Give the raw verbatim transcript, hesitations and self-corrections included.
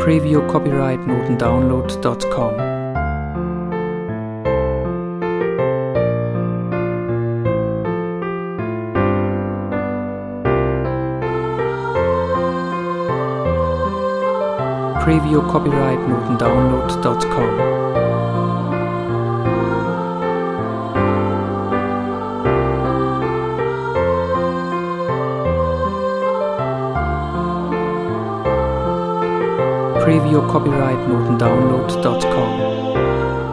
Preview copyright notendownload dot com. Preview copyright notendownload dot com. Preview copyright notendownload dot com.